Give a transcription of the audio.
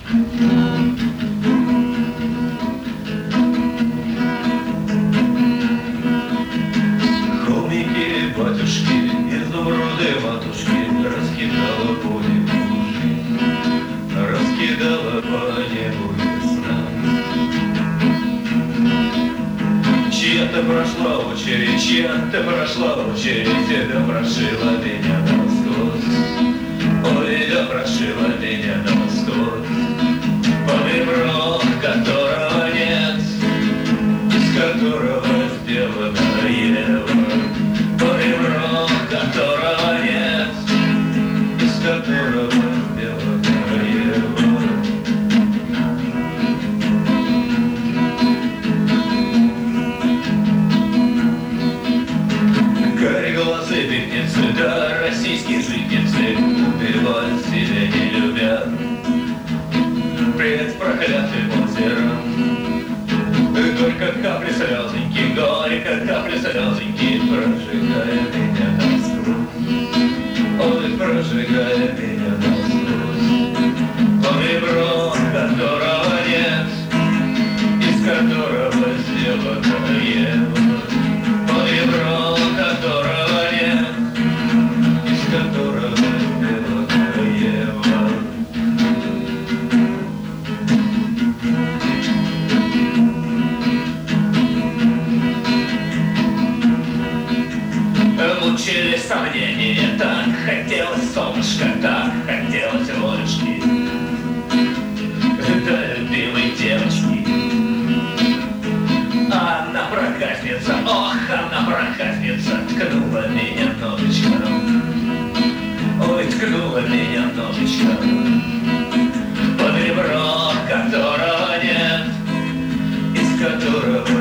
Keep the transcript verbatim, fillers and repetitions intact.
Холмики, батюшки, изумруды матушки раскидала по небу жизнь, раскидала по небу весна. Чья-то прошла очередь, чья-то прошла очередь, да прошила меня насквозь. Ой, да прошила меня насквозь. Под ребром, которого нет, из которого сделана Ева. Под ребром, которого нет, из которого сделана Ева. Кореглазые бедняцы, да российские житницы убивают себя не любя пред проклятым озером. Горько капли слезоньки, горько капли слезоньки, прожигая меня насквозь. Ой, прожигая меня насквозь. По ребру, которого нет, из которого сделана Ева. По ребру, которого нет, из которого сделана Ева. Мучились сомнения, так хотелось солнышка, так хотелось волюшки, да любимой девочки. Она проказница, ох, она проказница, ткнула меня ножичком. Ой, ткнула меня ножичком. Под ребро, которого нет, из которого